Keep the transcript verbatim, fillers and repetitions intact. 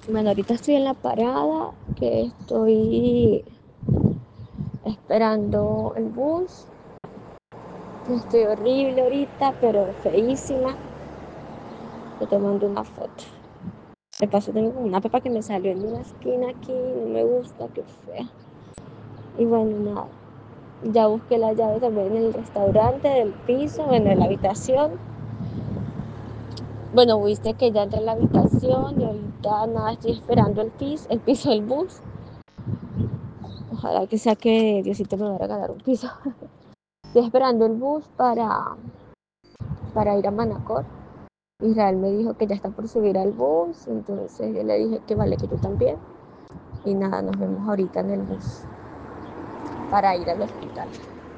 Bueno, ahorita estoy en la parada, que estoy esperando el bus. Estoy horrible ahorita, pero feísima. Yo te mando una foto. De paso tengo como una pepa que me salió en una esquina aquí, no me gusta, qué fea. Y bueno, nada. Ya busqué la llave también en el restaurante del piso, bueno, en la habitación. Bueno, viste que ya entré en la habitación y ahorita nada, estoy esperando el piso, el piso del bus. Ojalá que sea que Diosito me vaya a regalar un piso. Estoy esperando el bus para, para ir a Manacor. Israel me dijo que ya está por subir al bus, entonces yo le dije que vale, que tú también. Y nada, nos vemos ahorita en el bus para ir al hospital.